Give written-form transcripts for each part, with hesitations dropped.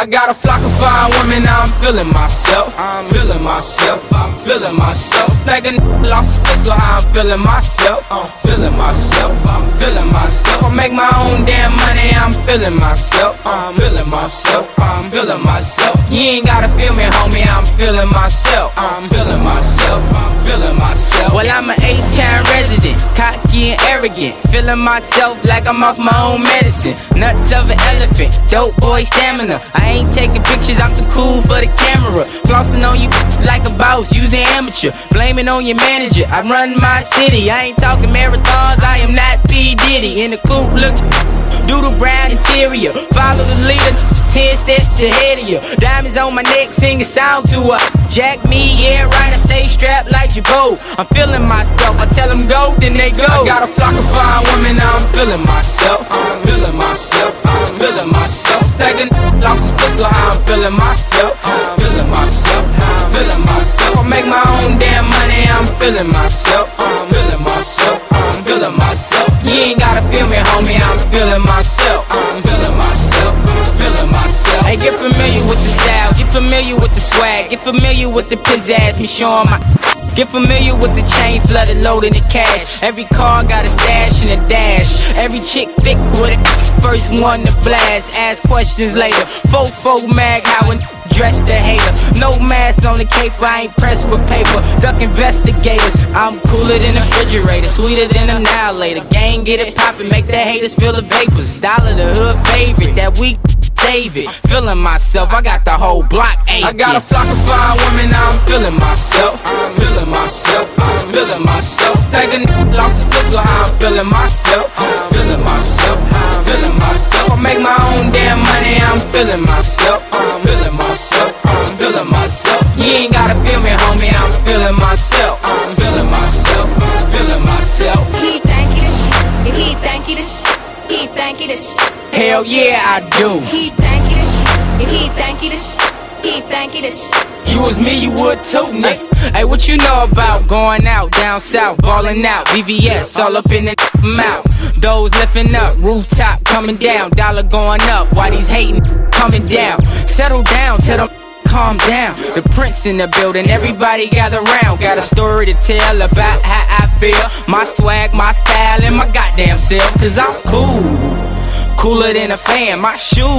I got a flock of fine women, now I'm feeling myself. I'm feeling myself, I'm feeling myself. Think a lost his pistol, how I'm feeling myself. I'm feeling myself, I'm feeling myself. I make my own damn money, I'm feeling myself. I'm feeling myself, I'm feeling myself. You ain't gotta feel me, homie, I'm feeling myself. I'm feeling myself, I'm feeling myself. Well, I'm an 8-town resident, cocky and arrogant, feeling myself like I'm off my own medicine. Nuts of an elephant, dope boy stamina. I ain't taking pictures, I'm too cool for the camera. Flossing on you like a boss, using amateur. Blaming on your manager, I run my city. I ain't talking marathons, I am not P. Diddy. In the coupe looking doodle brown interior. Follow the leader, 10 steps ahead of you. Diamonds on my neck, sing a song to her. Jack me, yeah right, I stay strapped like Jabot. I'm feeling myself, I tell them go, then they go. I got a flock of fine women, now I'm feeling myself. I'm feeling myself, I'm feeling myself. Thinking lost his pistol, how I'm feeling myself. I'm feeling myself, I'm feeling myself. I make my own damn money, I'm feeling myself. I'm feeling myself, I'm feeling myself. You ain't gotta feel me, homie, I'm feeling myself. I'm feeling myself, I'm feeling myself. Hey, get familiar with the style, get familiar with the swag, get familiar with the pizzazz, me showing my. Get familiar with the chain flooded, loaded in cash. Every car got a stash and a dash. Every chick thick with it, first one to blast. Ask questions later. Fofo mag, how a dress the hater. No mask on the cape, I ain't pressed for paper. Duck investigators, I'm cooler than a refrigerator, sweeter than an annihilator. Gang get it poppin', make the haters feel the vapors. Dollar the hood favorite, that week save it. Feeling myself, I got the whole block aching. I got a flock of fine women, now I'm feeling myself. I'm feeling myself, I'm feeling myself. Think a lost his pistol, how I'm feeling myself. I'm feeling myself, I'm feeling myself. I make my own damn money, I'm feeling myself. I'm feeling myself, I'm feeling myself. You ain't gotta feel me, homie, I'm feeling myself. I'm feeling myself, I'm feeling myself. He think he the shit, he think he the shit, he think he the shit. Hell yeah, I do. He think he the shit, he think he the shit, he think he the shit. You was me, you would too, nigga. Hey, what you know about going out down south, balling out, VVS all up in the mouth. Those lifting up, rooftop coming down, dollar going up. Why these hating coming down? Settle down, tell them calm down. The prince in the building, everybody gather round. Got a story to tell about how I feel. My swag, my style, and my goddamn self. Cause I'm cool. Cooler than a fan, my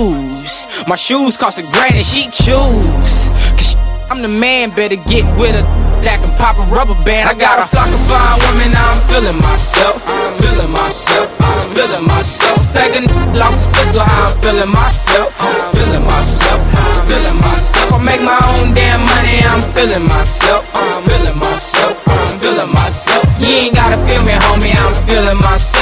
shoes cost a grand and she choose. Cause I'm the man, better get with her that can pop a rubber band. I got a flock of fine women, now I'm feeling myself. I'm feeling myself, I'm feeling myself. Think a lost his pistol, how I'm feeling myself. I'm feeling myself, I'm feeling myself. I make my own damn money, I'm feeling myself. I'm feeling myself, I'm feeling myself. You ain't gotta feel me, homie, I'm feeling myself.